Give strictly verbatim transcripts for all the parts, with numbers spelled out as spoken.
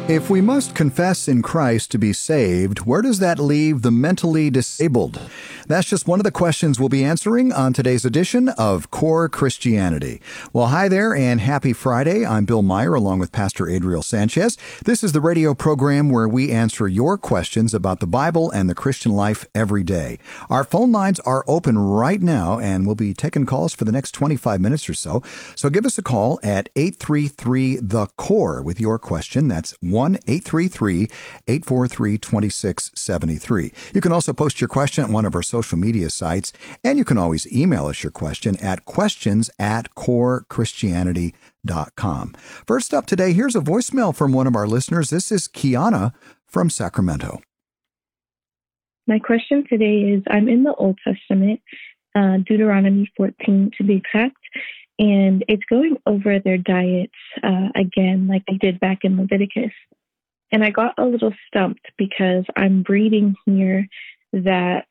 If we must confess in Christ to be saved, where does that leave the mentally disabled? That's just one of the questions we'll be answering on today's edition of Core Christianity. Well, hi there and happy Friday. I'm Bill Meyer along with Pastor Adriel Sanchez. This is the radio program where we answer your questions about the Bible and the Christian life every day. Our phone lines are open right now and we'll be taking calls for the next twenty-five minutes or so. So give us a call at eight three three, the core with your question. That's one eight three three, eight four three, two six seven three. You can also post your question at one of our social media sites, and you can always email us your question at questions at core christianity dot com. First up today, here's a voicemail from one of our listeners. This is Kiana from Sacramento. My question today is, I'm in the Old Testament, uh, Deuteronomy fourteen to be exact, and it's going over their diets uh, again like they did back in Leviticus. And I got a little stumped because I'm reading here that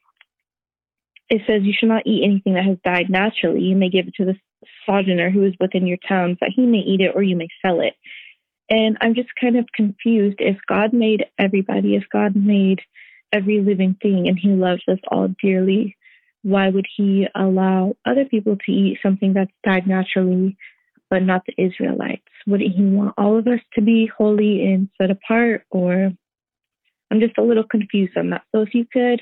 it says you should not eat anything that has died naturally. You may give it to the sojourner who is within your towns, that he may eat it or you may sell it. And I'm just kind of confused. If God made everybody, if God made every living thing and he loves us all dearly, why would he allow other people to eat something that's died naturally, but not the Israelites? Wouldn't he want all of us to be holy and set apart? Or I'm just a little confused on that. So if you could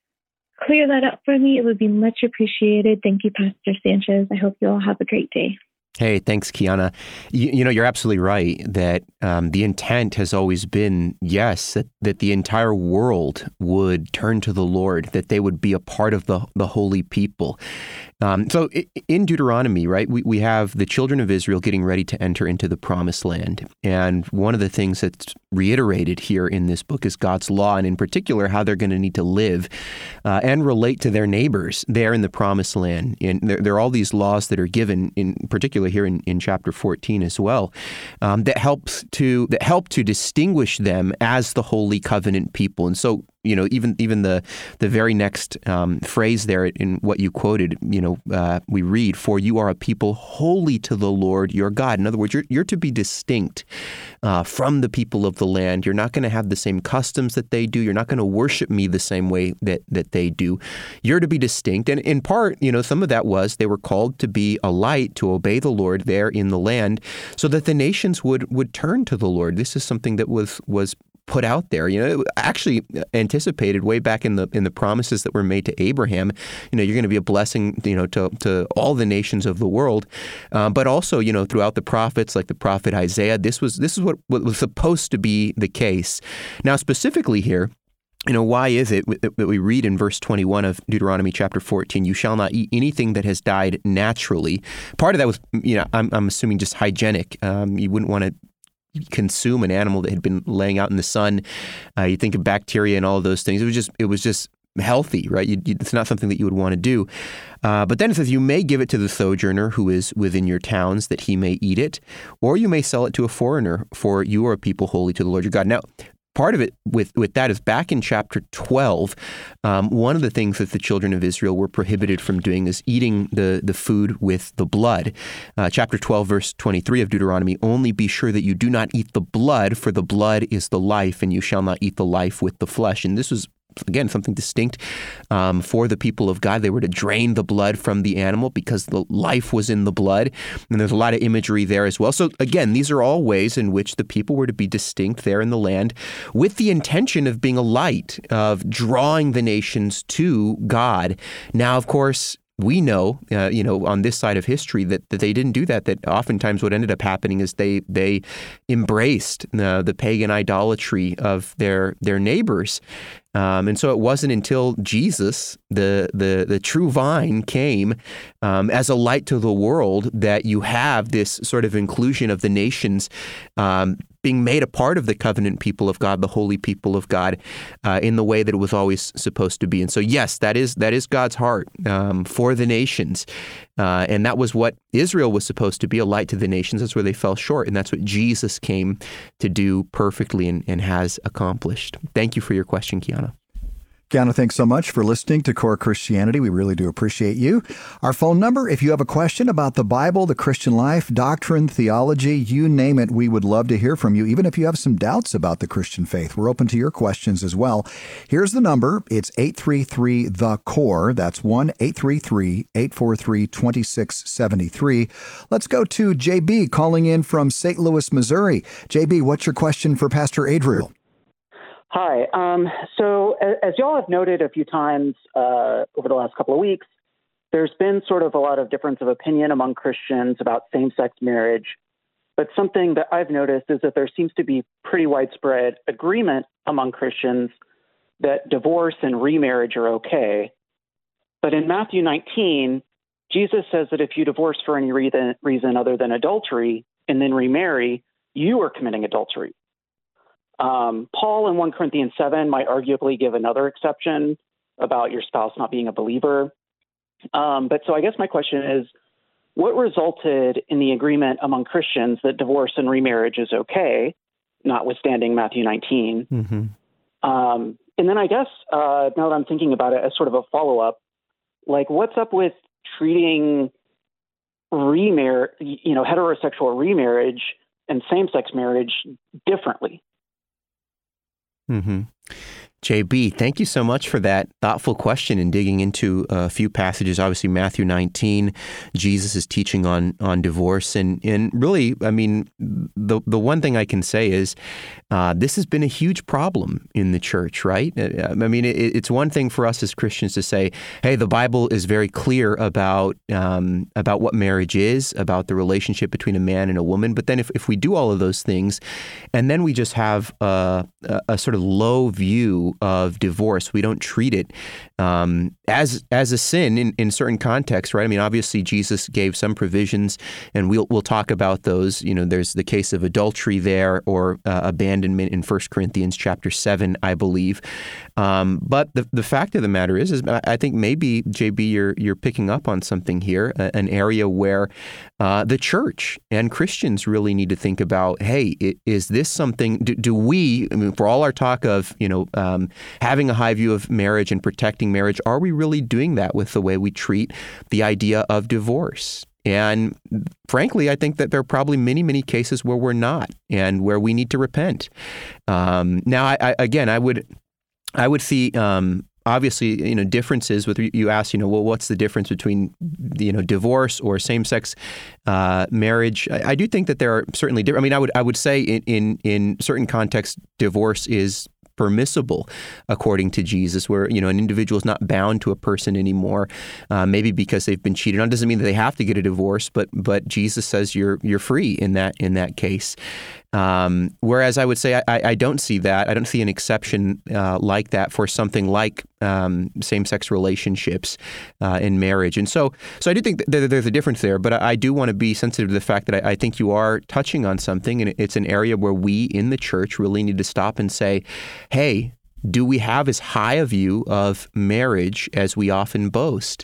clear that up for me, it would be much appreciated. Thank you, Pastor Sanchez. I hope you all have a great day. Hey, thanks, Kiana. You, you know, you're absolutely right that um, the intent has always been, yes, that, that the entire world would turn to the Lord, that they would be a part of the, the holy people. Um, so in Deuteronomy, right, we, we have the children of Israel getting ready to enter into the promised land. And one of the things that's reiterated here in this book is God's law, and in particular, how they're going to need to live uh, and relate to their neighbors there in the promised land. And there, there are all these laws that are given, in particular here in, in chapter fourteen as well, um, that helps to that help to distinguish them as the holy covenant people. And so, you know, even even the the very next um, phrase there in what you quoted, you know, uh, we read, "For you are a people holy to the Lord your God." In other words, you're you're to be distinct uh, from the people of the land. You're not going to have the same customs that they do. You're not going to worship me the same way that that they do. You're to be distinct, and in part, you know, some of that was they were called to be a light, to obey the Lord there in the land, so that the nations would would turn to the Lord. This is something that was was. put out there, you know, actually anticipated way back in the in the promises that were made to Abraham. You know, you're going to be a blessing, you know, to to all the nations of the world, uh, but also, you know, throughout the prophets, like the prophet Isaiah, this was this is what, what was supposed to be the case. Now, specifically here, you know, why is it that we read in verse twenty-one of Deuteronomy chapter fourteen, "You shall not eat anything that has died naturally"? Part of that was, you know, I'm, I'm assuming just hygienic. Um, you wouldn't want to consume an animal that had been laying out in the sun. Uh, you think of bacteria and all of those things. It was just, it was just healthy, right? You, you, it's not something that you would want to do. Uh, but then it says, "You may give it to the sojourner who is within your towns, that he may eat it, or you may sell it to a foreigner, for you are a people holy to the Lord your God." Now, part of it with, with that is back in chapter twelve, um, one of the things that the children of Israel were prohibited from doing is eating the, the food with the blood. Uh, chapter twelve, verse twenty-three of Deuteronomy, "Only be sure that you do not eat the blood, for the blood is the life, and you shall not eat the life with the flesh." And this was, again, something distinct um, for the people of God. They were to drain the blood from the animal because the life was in the blood. And there's a lot of imagery there as well. So again, these are all ways in which the people were to be distinct there in the land with the intention of being a light, of drawing the nations to God. Now, of course, we know, uh, you know, on this side of history that, that they didn't do that, that oftentimes what ended up happening is they they embraced uh, the pagan idolatry of their their neighbors. Um, and so it wasn't until Jesus, the the the true vine, came um, as a light to the world that you have this sort of inclusion of the nations um, being made a part of the covenant people of God, the holy people of God, uh, in the way that it was always supposed to be. And so, yes, that is that is God's heart um, for the nations. Uh, and that was what Israel was supposed to be, a light to the nations. That's where they fell short. And that's what Jesus came to do perfectly and, and has accomplished. Thank you for your question, Kiana. Kiana, thanks so much for listening to Core Christianity. We really do appreciate you. Our phone number, if you have a question about the Bible, the Christian life, doctrine, theology, you name it, we would love to hear from you. Even if you have some doubts about the Christian faith, we're open to your questions as well. Here's the number. It's eight three three, the core. That's one eight three three, eight four three, two six seven three. Let's go to J B calling in from Saint Louis, Missouri. J B, what's your question for Pastor Adriel? Hi. Um, so as y'all have noted a few times uh, over the last couple of weeks, there's been sort of a lot of difference of opinion among Christians about same-sex marriage. But something that I've noticed is that there seems to be pretty widespread agreement among Christians that divorce and remarriage are okay. But in Matthew nineteen, Jesus says that if you divorce for any reason, reason other than adultery and then remarry, you are committing adultery. Um, Paul in First Corinthians seven might arguably give another exception about your spouse not being a believer. Um, but so I guess my question is, what resulted in the agreement among Christians that divorce and remarriage is okay, notwithstanding Matthew nineteen? Mm-hmm. Um, and then I guess uh, now that I'm thinking about it as sort of a follow-up, like what's up with treating remar- you know, heterosexual remarriage and same-sex marriage differently? Mm-hmm. J B, thank you so much for that thoughtful question and digging into a few passages. Obviously, Matthew nineteen, Jesus is teaching on on divorce. And, and really, I mean, the the one thing I can say is uh, this has been a huge problem in the church, right? I mean, it, it's one thing for us as Christians to say, hey, the Bible is very clear about um, about what marriage is, about the relationship between a man and a woman. But then if, if we do all of those things, and then we just have a, a, a sort of low view of divorce, we don't treat it um, as as a sin in, in certain contexts, right? I mean, obviously, Jesus gave some provisions, and we'll we'll talk about those. You know, there's the case of adultery there, or uh, abandonment in First Corinthians chapter seven, I believe. Um, but the the fact of the matter is, is I think maybe J B, you're you're picking up on something here, an area where uh, the church and Christians really need to think about, hey, is this something? Do, do we? I mean, for all our talk of you know. Um, having a high view of marriage and protecting marriage, are we really doing that with the way we treat the idea of divorce? And frankly, I think that there are probably many, many cases where we're not and where we need to repent. Um, now, I, I, again, I would, I would see um, obviously, you know, differences with you asked, you know, well, what's the difference between, you know, divorce or same-sex uh, marriage? I, I do think that there are certainly different. I mean, I would, I would say in in, in certain contexts, divorce is permissible according to Jesus, where, you know, an individual is not bound to a person anymore, uh, maybe because they've been cheated on. Doesn't mean that they have to get a divorce, but but Jesus says you're you're free in that in that case. Um, whereas I would say I, I don't see that. I don't see an exception uh, like that for something like um, same-sex relationships uh, in marriage. And so so I do think that there's a difference there, but I do want to be sensitive to the fact that I, I think you are touching on something, and it's an area where we in the church really need to stop and say, hey, do we have as high a view of marriage as we often boast?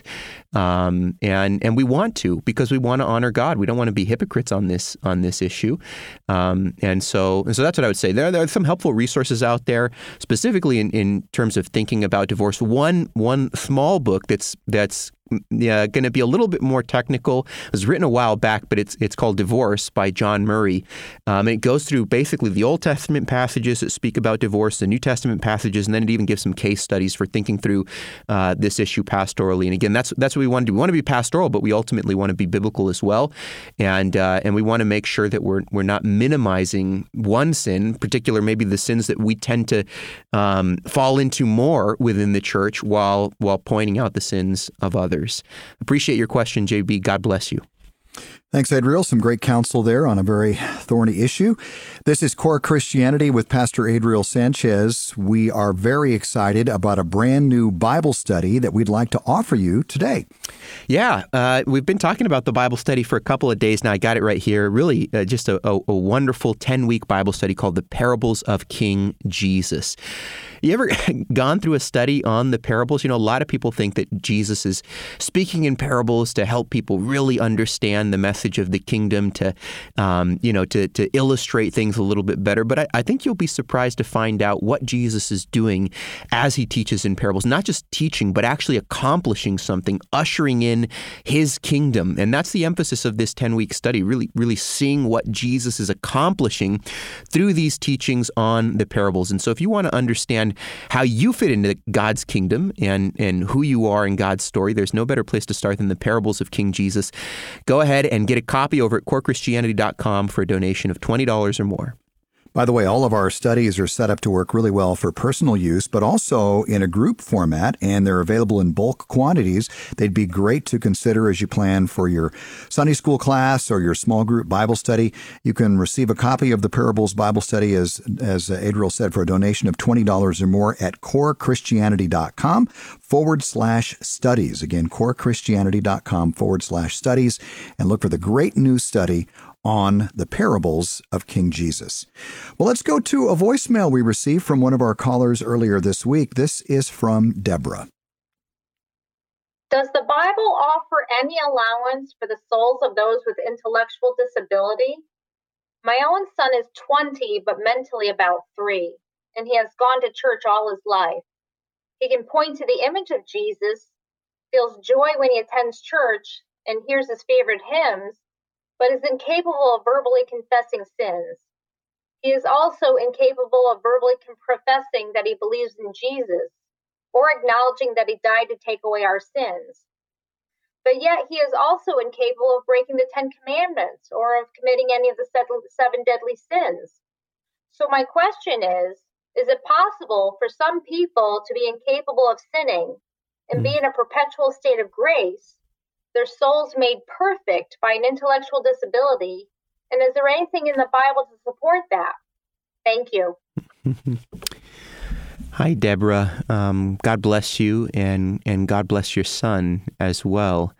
Um, and and we want to, because we want to honor God. We don't want to be hypocrites on this on this issue. Um, and so and so that's what I would say. There, there are some helpful resources out there, specifically in, in terms of thinking about divorce. One one small book that's that's Yeah, going to be a little bit more technical. It was written a while back, but it's it's called Divorce by John Murray. Um, and it goes through basically the Old Testament passages that speak about divorce, the New Testament passages, and then it even gives some case studies for thinking through uh, this issue pastorally. And again, that's that's what we want to do. We want to be pastoral, but we ultimately want to be biblical as well. And uh, and we want to make sure that we're we're not minimizing one sin, in particular maybe the sins that we tend to um, fall into more within the church, while while pointing out the sins of others. Appreciate your question, J B. God bless you. Thanks, Adriel. Some great counsel there on a very thorny issue. This is Core Christianity with Pastor Adriel Sanchez. We are very excited about a brand new Bible study that we'd like to offer you today. Yeah, uh, we've been talking about the Bible study for a couple of days now. I got it right here. Really, uh, just a, a, a wonderful ten-week Bible study called The Parables of King Jesus. You ever gone through a study on the parables? You know, a lot of people think that Jesus is speaking in parables to help people really understand the message message of the kingdom to, um, you know, to to illustrate things a little bit better. But I, I think you'll be surprised to find out what Jesus is doing as he teaches in parables, not just teaching, but actually accomplishing something, ushering in his kingdom. And that's the emphasis of this ten-week study, really, really seeing what Jesus is accomplishing through these teachings on the parables. And so if you want to understand how you fit into God's kingdom and, and who you are in God's story, there's no better place to start than the parables of King Jesus. Go ahead and get a copy over at core christianity dot com for a donation of twenty dollars or more. By the way, all of our studies are set up to work really well for personal use, but also in a group format, and they're available in bulk quantities. They'd be great to consider as you plan for your Sunday school class or your small group Bible study. You can receive a copy of the Parables Bible Study, as as Adriel said, for a donation of twenty dollars or more at core christianity dot com forward slash studies. Again, core christianity dot com forward slash studies, and look for the great new study on the parables of King Jesus. Well, let's go to a voicemail we received from one of our callers earlier this week. This is from Deborah. Does the Bible offer any allowance for the souls of those with intellectual disability? My own son is twenty, but mentally about three, and he has gone to church all his life. He can point to the image of Jesus, feels joy when he attends church, and hears his favorite hymns, but is incapable of verbally confessing sins. He is also incapable of verbally professing that he believes in Jesus or acknowledging that he died to take away our sins. But yet he is also incapable of breaking the Ten Commandments or of committing any of the seven deadly sins. So my question is, is it possible for some people to be incapable of sinning and be in a perpetual state of grace, their souls made perfect by an intellectual disability? And is there anything in the Bible to support that? Thank you. Hi, Deborah. Um, God bless you, and, and God bless your son as well.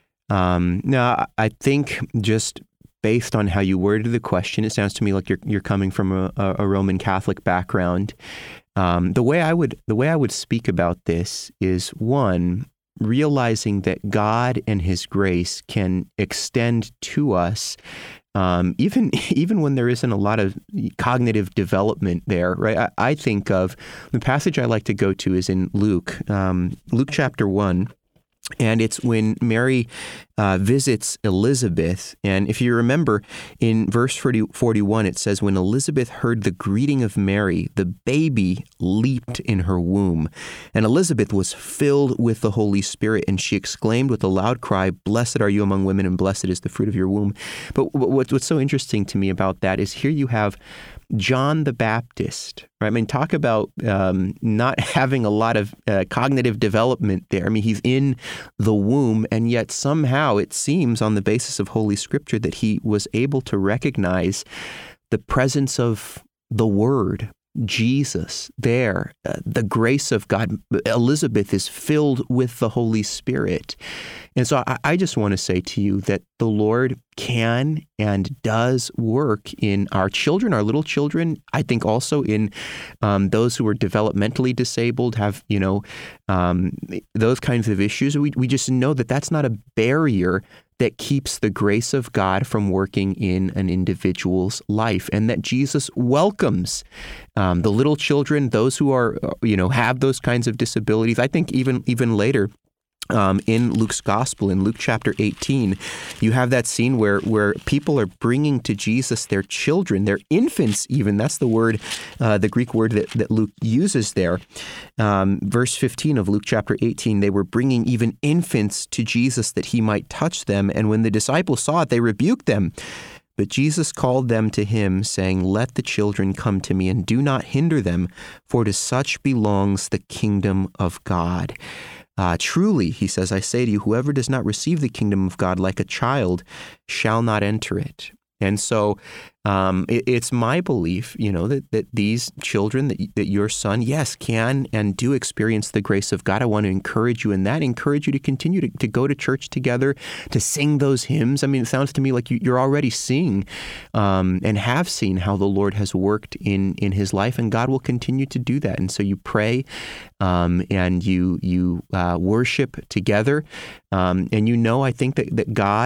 Um, now, I think just based on how you worded the question, it sounds to me like you're you're coming from a, a Roman Catholic background. Um, the way I would the way I would speak about this is, one, realizing that God and His grace can extend to us, um, even even when there isn't a lot of cognitive development there, right? I, I think of the passage I like to go to is in Luke, um, Luke chapter one. And it's when Mary uh, visits Elizabeth. And if you remember, in verse forty-one, it says, when Elizabeth heard the greeting of Mary, the baby leaped in her womb. And Elizabeth was filled with the Holy Spirit, and she exclaimed with a loud cry, blessed are you among women, and blessed is the fruit of your womb. But what's so interesting to me about that is here you have John the Baptist, right? I mean, talk about um, not having a lot of uh, cognitive development there. I mean, he's in the womb, and yet somehow it seems on the basis of Holy Scripture that he was able to recognize the presence of the Word, Jesus, there, uh, the grace of God. Elizabeth is filled with the Holy Spirit. And so I, I just want to say to you that the Lord can and does work in our children, our little children. I think also in um, those who are developmentally disabled, have, you know, um, those kinds of issues. We, we just know that that's not a barrier that keeps the grace of God from working in an individual's life, and that Jesus welcomes um, the little children, those who are, you know, have those kinds of disabilities. I think even even later, Um, in Luke's gospel, in Luke chapter eighteen, you have that scene where where people are bringing to Jesus their children, their infants even. That's the word, uh, the Greek word that, that Luke uses there. Um, verse fifteen of Luke chapter eighteen, they were bringing even infants to Jesus that he might touch them. And when the disciples saw it, they rebuked them. But Jesus called them to him, saying, let the children come to me, and do not hinder them, for to such belongs the kingdom of God. Uh, truly, he says, I say to you, whoever does not receive the kingdom of God like a child shall not enter it. And so um, it, it's my belief, you know, that, that these children, that, that your son, yes, can and do experience the grace of God. I want to encourage you in that, encourage you to continue to, to go to church together, to sing those hymns. I mean, it sounds to me like you, you're already seeing um, and have seen how the Lord has worked in, in his life, and God will continue to do that. And so you pray um, and you, you uh, worship together. Um, and you know, I think that, that God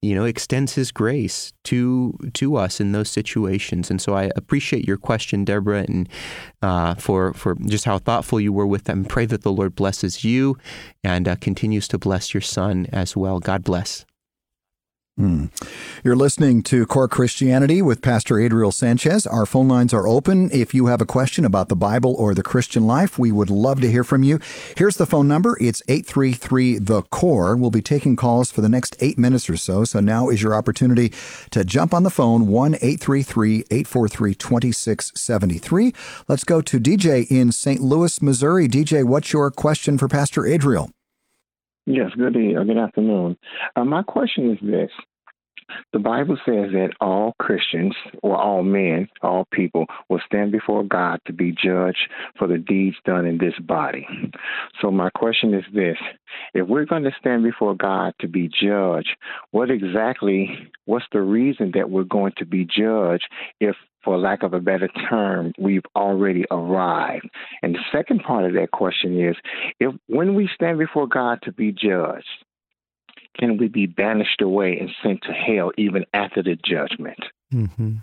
you know, extends his grace to to us in those situations. And so I appreciate your question, Deborah, and uh, for, for just how thoughtful you were with them. Pray that the Lord blesses you and uh, continues to bless your son as well. God bless. Hmm. You're listening to Core Christianity with Pastor Adriel Sanchez. Our phone lines are open. If you have a question about the Bible or the Christian life, we would love to hear from you. Here's the phone number. It's eight three three, the core. We'll be taking calls for the next eight minutes or so. So now is your opportunity to jump on the phone, one eight three three, eight four three, two six seven three. Let's go to D J in Saint Louis, Missouri. D J, what's your question for Pastor Adriel? Yes, good day, or good afternoon. Uh, my question is this. The Bible says that all Christians, or all men, all people, will stand before God to be judged for the deeds done in this body. So my question is this. If we're going to stand before God to be judged, what exactly, what's the reason that we're going to be judged if, for lack of a better term, we've already arrived? And the second part of that question is, if when we stand before God to be judged, can we be banished away and sent to hell even after the judgment? Mm-hmm.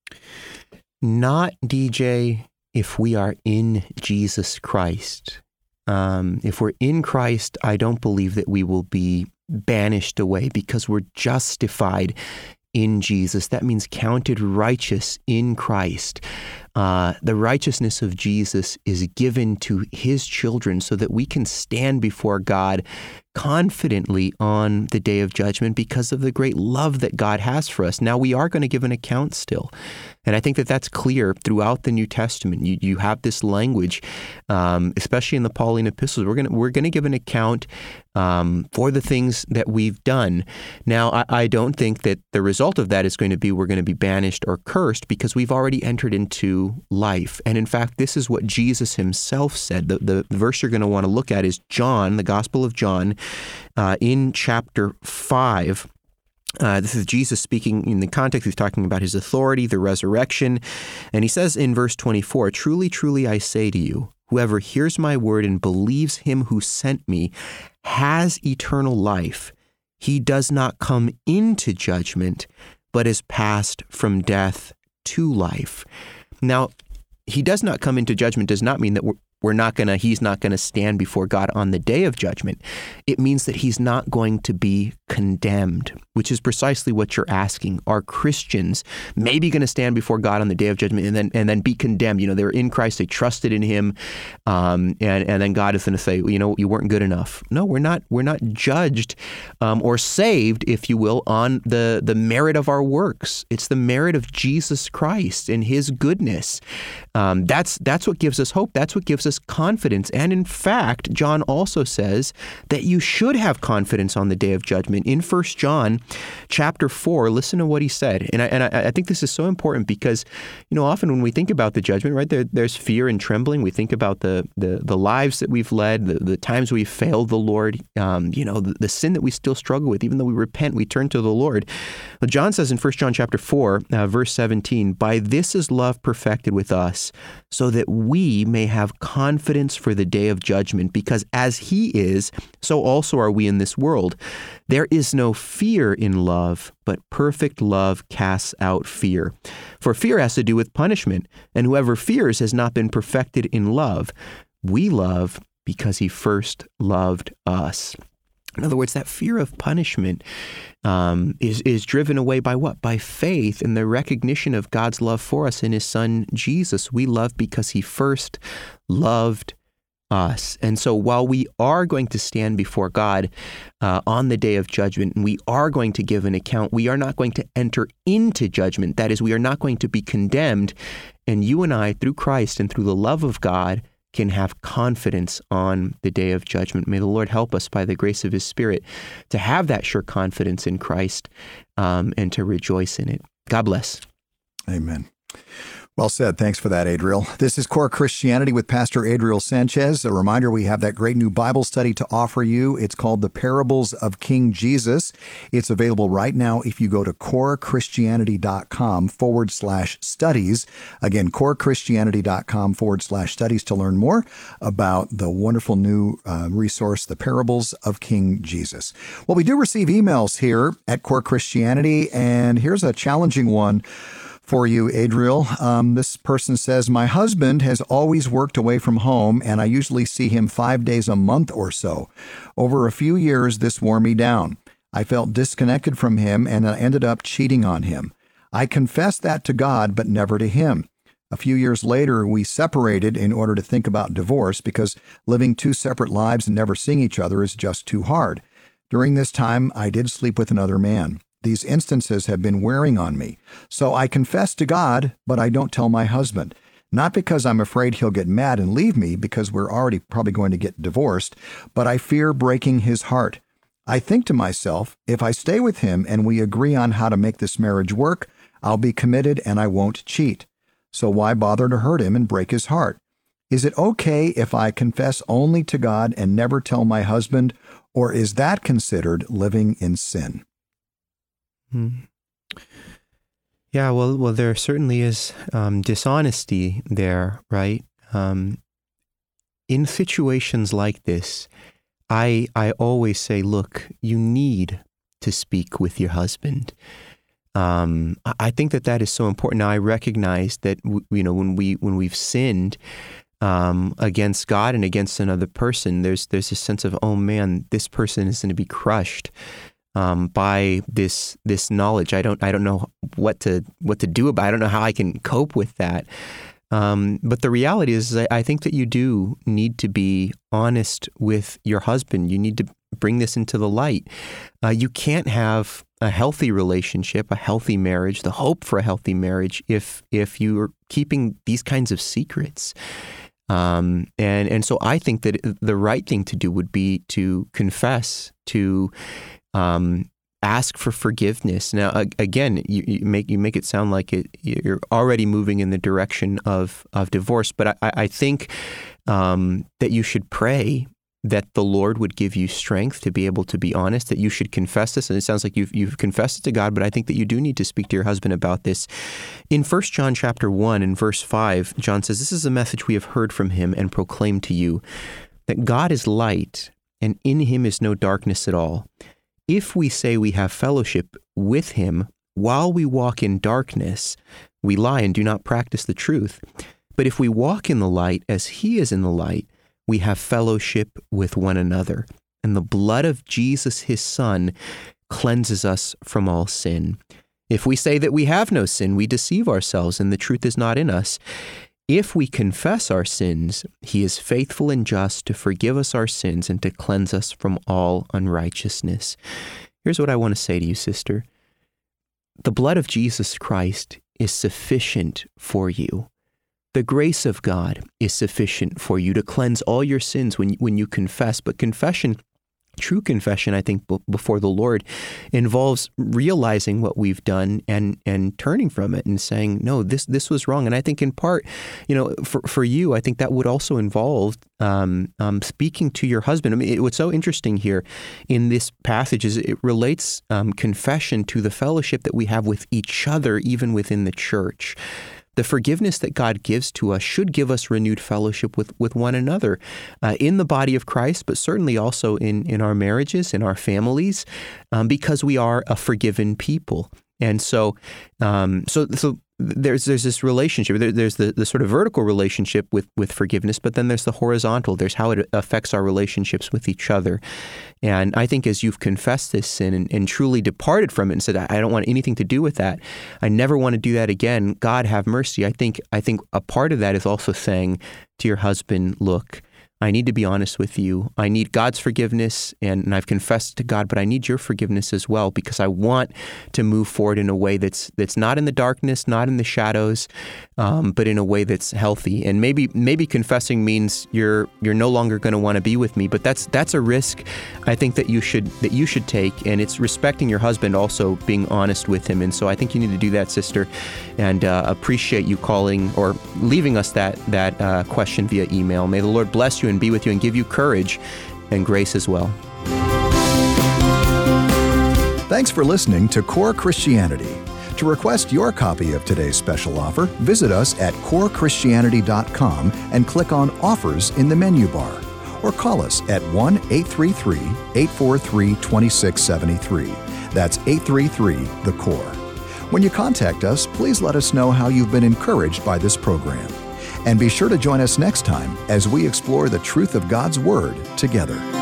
Not, D J, if we are in Jesus Christ. Um, if we're in Christ, I don't believe that we will be banished away because we're justified in Jesus. That means counted righteous in Christ. Uh, the righteousness of Jesus is given to his children so that we can stand before God confidently on the day of judgment because of the great love that God has for us. Now, we are going to give an account still. And I think that that's clear throughout the New Testament. You you have this language, um, especially in the Pauline epistles. We're going to we're going to give an account um, for the things that we've done. Now, I, I don't think that the result of that is going to be we're going to be banished or cursed because we've already entered into life. And in fact, this is what Jesus himself said. The, the verse you're going to want to look at is John, the Gospel of John, uh, in chapter five. Uh, this is Jesus speaking in the context. He's talking about his authority, the resurrection. And he says in verse twenty-four, "Truly, truly, I say to you, whoever hears my word and believes him who sent me has eternal life. He does not come into judgment, but is passed from death to life." Now, he does not come into judgment does not mean that we're, we're not going to, he's not going to stand before God on the day of judgment. It means that he's not going to be condemned, which is precisely what you're asking. Are Christians maybe going to stand before God on the day of judgment and then and then be condemned? You know, they were in Christ, they trusted in him, um, and and then God is going to say, you know, you weren't good enough. No, we're not. We're not judged um, or saved, if you will, on the the merit of our works. It's the merit of Jesus Christ and his goodness. Um, that's that's what gives us hope. That's what gives us confidence. And in fact, John also says that you should have confidence on the day of judgment. In First John chapter four, listen to what he said. And I, and I, I think this is so important because, you know, often when we think about the judgment, right, there, there's fear and trembling. We think about the the, the lives that we've led, the, the times we've failed the Lord, um, you know, the, the sin that we still struggle with. Even though we repent, we turn to the Lord. But John says in First John chapter four, uh, verse seventeen, "By this is love perfected with us, so that we may have confidence for the day of judgment, because as he is, so also are we in this world. There is no fear in love, but perfect love casts out fear. For fear has to do with punishment, and whoever fears has not been perfected in love. We love because he first loved us." In other words, that fear of punishment um, is is driven away by what? By faith and the recognition of God's love for us in his son, Jesus. We love because he first loved us. And so while we are going to stand before God uh, on the day of judgment, and we are going to give an account, we are not going to enter into judgment. That is, we are not going to be condemned. And you and I, through Christ and through the love of God, can have confidence on the day of judgment. May the Lord help us by the grace of his Spirit to have that sure confidence in Christ um, and to rejoice in it. God bless. Amen. Well said. Thanks for that, Adriel. This is Core Christianity with Pastor Adriel Sanchez. A reminder, we have that great new Bible study to offer you. It's called The Parables of King Jesus. It's available right now if you go to corechristianity.com forward slash studies. Again, corechristianity.com forward slash studies to learn more about the wonderful new uh, resource, The Parables of King Jesus. Well, we do receive emails here at Core Christianity, and here's a challenging one for you, Adriel. Um, this person says, my husband has always worked away from home, and I usually see him five days a month or so. Over a few years, this wore me down. I felt disconnected from him, and I ended up cheating on him. I confessed that to God, but never to him. A few years later, we separated in order to think about divorce because living two separate lives and never seeing each other is just too hard. During this time, I did sleep with another man. These instances have been wearing on me. So I confess to God, but I don't tell my husband. Not because I'm afraid he'll get mad and leave me, because we're already probably going to get divorced, but I fear breaking his heart. I think to myself, if I stay with him and we agree on how to make this marriage work, I'll be committed and I won't cheat. So why bother to hurt him and break his heart? Is it okay if I confess only to God and never tell my husband, or is that considered living in sin? Hmm. Yeah, well, well, there certainly is um, dishonesty there, right? Um, in situations like this, I I always say, look, you need to speak with your husband. Um, I think that that is so important. Now, I recognize that you know when we when we've sinned um, against God and against another person, there's there's a sense of, oh man, this person is going to be crushed Um, by this this knowledge. I don't I don't know what to what to do about it. I don't know how I can cope with that. Um, but the reality is, I, I think that you do need to be honest with your husband. You need to bring this into the light. Uh, you can't have a healthy relationship, a healthy marriage, the hope for a healthy marriage, if if you are keeping these kinds of secrets. Um, and and so I think that the right thing to do would be to confess, to Um, ask for forgiveness. Now, again, you, you make you make it sound like it, you're already moving in the direction of of divorce, but I, I think um, that you should pray that the Lord would give you strength to be able to be honest, that you should confess this. And it sounds like you've you've confessed it to God, but I think that you do need to speak to your husband about this. In First John chapter one and verse five, John says, "This is a message we have heard from him and proclaimed to you, that God is light, and in him is no darkness at all. If we say we have fellowship with him while we walk in darkness, we lie and do not practice the truth. But if we walk in the light as he is in the light, we have fellowship with one another. And the blood of Jesus, his son, cleanses us from all sin. If we say that we have no sin, we deceive ourselves and the truth is not in us. If we confess our sins, he is faithful and just to forgive us our sins and to cleanse us from all unrighteousness." Here's what I want to say to you, sister. The blood of Jesus Christ is sufficient for you. The grace of God is sufficient for you to cleanse all your sins when, when you confess. But confession, true confession, I think, b- before the Lord involves realizing what we've done and and turning from it and saying, no, this this was wrong. And I think in part, you know, for, for you, I think that would also involve um, um, speaking to your husband. I mean, it, what's so interesting here in this passage is it relates um, confession to the fellowship that we have with each other, even within the church. The forgiveness that God gives to us should give us renewed fellowship with, with one another uh, in the body of Christ, but certainly also in, in our marriages, in our families, um, because we are a forgiven people. And so, um, so, so there's there's this relationship. There, there's the, the sort of vertical relationship with, with forgiveness, but then there's the horizontal. There's how it affects our relationships with each other. And I think as you've confessed this sin and, and truly departed from it and said, I don't want anything to do with that, I never want to do that again, God have mercy. I think I think a part of that is also saying to your husband, look, I need to be honest with you. I need God's forgiveness, and, and I've confessed to God, but I need your forgiveness as well, because I want to move forward in a way that's that's not in the darkness, not in the shadows, um, but in a way that's healthy. And maybe maybe confessing means you're you're no longer going to want to be with me, but that's that's a risk I think that you should that you should take, and it's respecting your husband, also being honest with him. And so I think you need to do that, sister, and uh, appreciate you calling or leaving us that that uh, question via email. May the Lord bless you and be with you and give you courage and grace as well. Thanks for listening to Core Christianity. To request your copy of today's special offer, visit us at core christianity dot com and click on Offers in the menu bar, or call us at one eight three three, eight four three, two six seven three. That's eight three three, the core. When you contact us, please let us know how you've been encouraged by this program. And be sure to join us next time as we explore the truth of God's Word together.